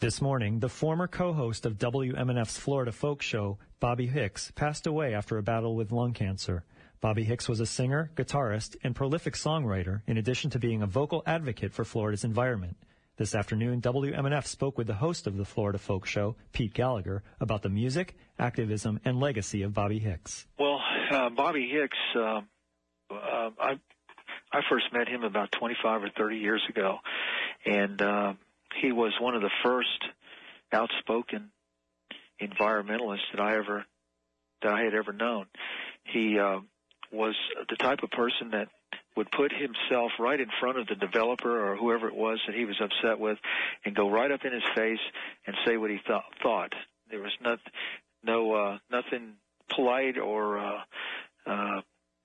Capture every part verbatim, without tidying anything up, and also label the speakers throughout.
Speaker 1: This morning, the former co-host of W M N F's Florida Folk Show, Bobby Hicks, passed away after a battle with lung cancer. Bobby Hicks was a singer, guitarist, and prolific songwriter, in addition to being a vocal advocate for Florida's environment. This afternoon, W M N F spoke with the host of the Florida Folk Show, Pete Gallagher, about the music, activism, and legacy of Bobby Hicks.
Speaker 2: Well, uh, Bobby Hicks, uh, uh, I I first met him about twenty-five or thirty years ago, and uh, he was one of the first outspoken environmentalists that I ever that I had ever known. He uh, was the type of person that would put himself right in front of the developer or whoever it was that he was upset with, and go right up in his face and say what he th- thought. There was not, no uh, nothing polite or uh, uh,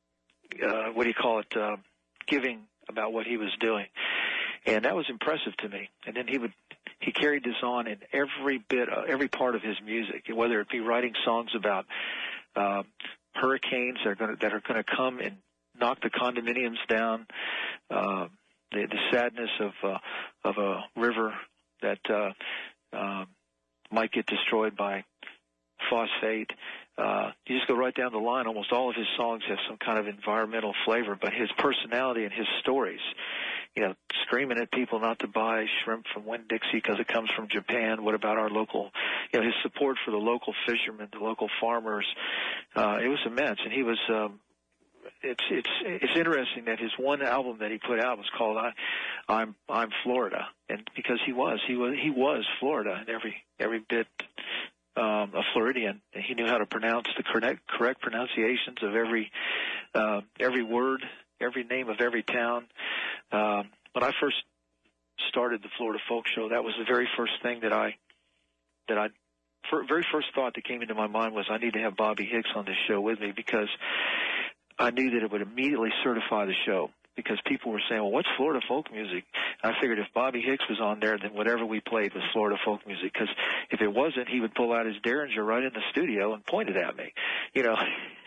Speaker 2: uh, what do you call it, uh, giving about what he was doing, and that was impressive to me. And then he would he carried this on in every bit, uh, every part of his music, whether it be writing songs about uh, hurricanes that are going that are going to come and knock the condominiums down, uh, the, the sadness of uh, of a river that uh, uh, might get destroyed by phosphate. Uh, you just go right down the line. Almost all of his songs have some kind of environmental flavor, but his personality and his stories, you know, screaming at people not to buy shrimp from Winn-Dixie because it comes from Japan. What about our local, you know, his support for the local fishermen, the local farmers, uh, it was immense. And he was, um, it's, it's, it's interesting that his one album that he put out was called I, I'm, I'm Florida. And because he was, he was, he was Florida in every, every bit, Um, a Floridian. He knew how to pronounce the correct, correct pronunciations of every uh, every word, every name of every town. Um, when I first started the Florida Folk Show, that was the very first thing that I that I for, very first thought that came into my mind was I need to have Bobby Hicks on this show with me, because I knew that it would immediately certify the show. Because people were saying, well, what's Florida folk music? And I figured if Bobby Hicks was on there, then whatever we played was Florida folk music. Because if it wasn't, he would pull out his Derringer right in the studio and point it at me, you know.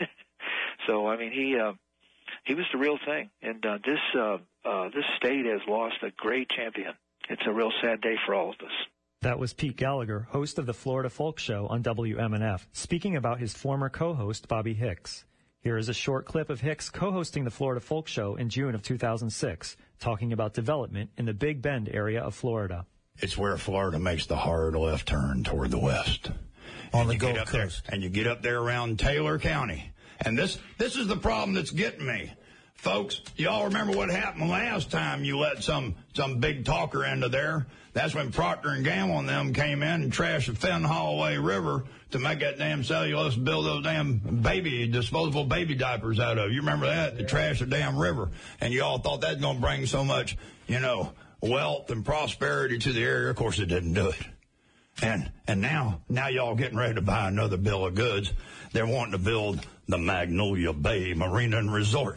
Speaker 2: So, I mean, he uh, he was the real thing. And uh, this uh, uh, this state has lost a great champion. It's a real sad day for all of us.
Speaker 1: That was Pete Gallagher, host of the Florida Folk Show on W M N F, speaking about his former co-host, Bobby Hicks. Here is a short clip of Hicks co-hosting the Florida Folk Show in June of two thousand six, talking about development in the Big Bend area of Florida.
Speaker 3: It's where Florida makes the hard left turn toward the west.
Speaker 4: On the Gulf Coast.
Speaker 3: And you get up there around Taylor County. And this this is the problem that's getting me. Folks, y'all remember what happened last time you let some some big talker into there? That's when Procter and Gamble and them came in and trashed the Fenn Holloway River to make that damn cellulose and build those damn baby, disposable baby diapers out of. You remember that? To trash the damn river. And you all thought that was going to bring so much, you know, wealth and prosperity to the area. Of course, it didn't do it. And and now, now y'all getting ready to buy another bill of goods. They're wanting to build the Magnolia Bay Marina and Resort.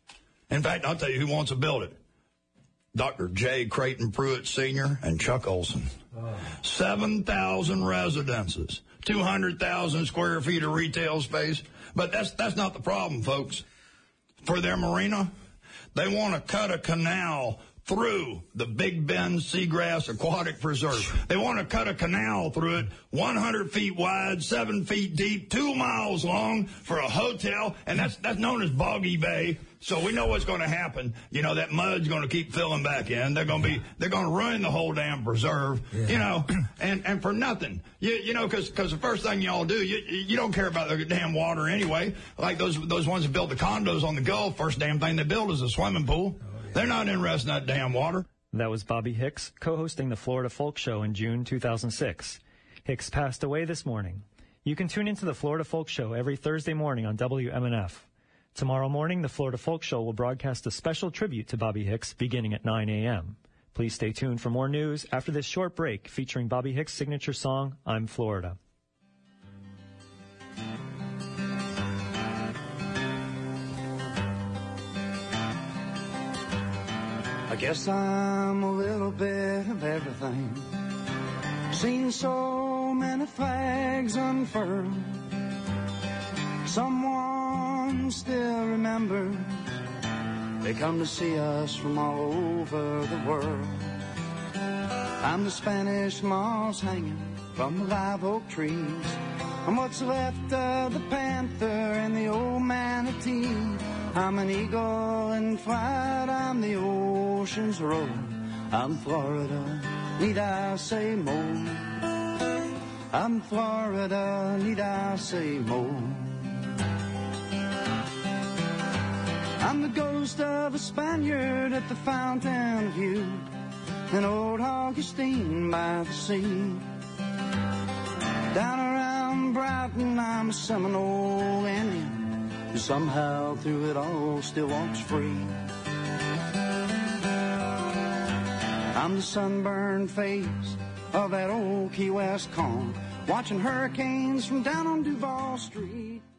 Speaker 3: In fact, I'll tell you who wants to build it. Doctor J. Creighton Pruitt Senior and Chuck Olson. Oh. seven thousand residences, two hundred thousand square feet of retail space. But that's that's not the problem, folks. For their marina, they want to cut a canal through the Big Bend Seagrass Aquatic Preserve. They want to cut a canal through it, one hundred feet wide, seven feet deep, two miles long for a hotel, and that's that's known as Boggy Bay. So we know what's going to happen. You know, that mud's going to keep filling back in. They're going to be, they're going to ruin the whole damn preserve, yeah. you know, and, and for nothing. You, you know, because because the first thing y'all do, you you don't care about the damn water anyway. Like those those ones that build the condos on the Gulf, first damn thing they build is a swimming pool. They're not interested in that damn water.
Speaker 1: That was Bobby Hicks, co-hosting the Florida Folk Show in June two thousand six. Hicks passed away this morning. You can tune into the Florida Folk Show every Thursday morning on W M N F. Tomorrow morning, the Florida Folk Show will broadcast a special tribute to Bobby Hicks beginning at nine a.m. Please stay tuned for more news after this short break featuring Bobby Hicks' signature song, I'm Florida.
Speaker 5: I guess I'm a little bit of everything. Seen so many flags unfurled. Someone still remembers. They come to see us from all over the world. I'm the Spanish moss hanging from the live oak trees. I'm what's left of the panther and the old manatee. I'm an eagle in flight, I'm the ocean's road. I'm Florida, need I say more? I'm Florida, need I say more? I'm the ghost of a Spaniard at the Fountain of Youth, an old Augustine by the sea. Down around Brighton, I'm a Seminole Indian who somehow through it all still walks free. I'm the sunburned face of that old Key West calm, watching hurricanes from down on Duval Street.